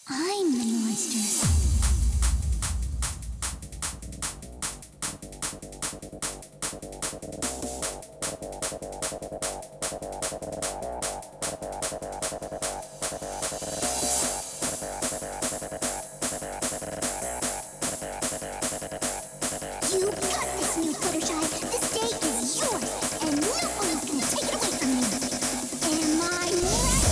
I'm the monster. You got this, new Fluttershy. This day is yours, and nobody's gonna take it away from you. Am I right?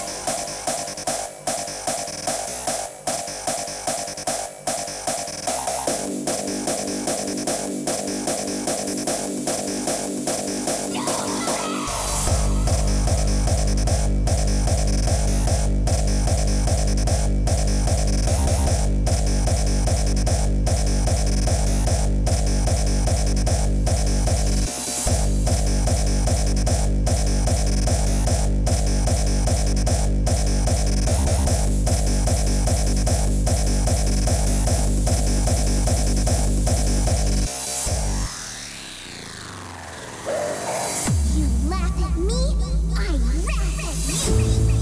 You laugh at me, I laugh at you.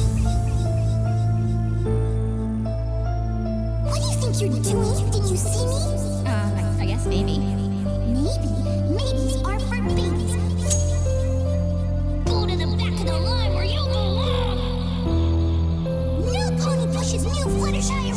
What do you think you're doing? Did you see me? I guess maybe. Maybes are for babies. Go to the back of the line where you belong. No pony pushes new Fluttershy